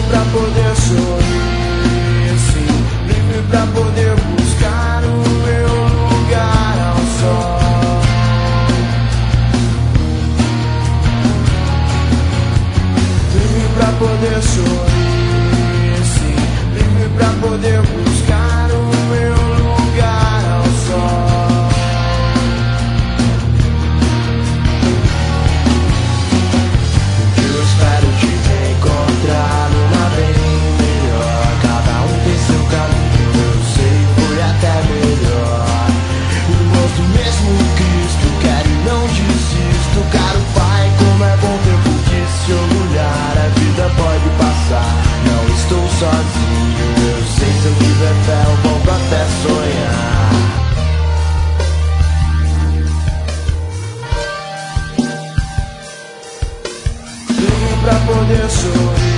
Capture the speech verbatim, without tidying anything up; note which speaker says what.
Speaker 1: pra poder sorrir, sim. Livre pra poder buscar o meu lugar ao sol. Livre pra poder sorrir, sim. Livre pra poder buscar o meu lugar ao sol. Eu espero te encontrar numa bem melhor. Cada um tem seu caminho, eu sei, foi até melhor. Eu gosto mesmo Cristo, quero e não desisto. Caro Pai, como é bom ter por que se orgulhar. A vida pode passar, não estou sozinho. Eu sei, se eu tiver fé eu volto até sonhar. Livre pra poder sorrir,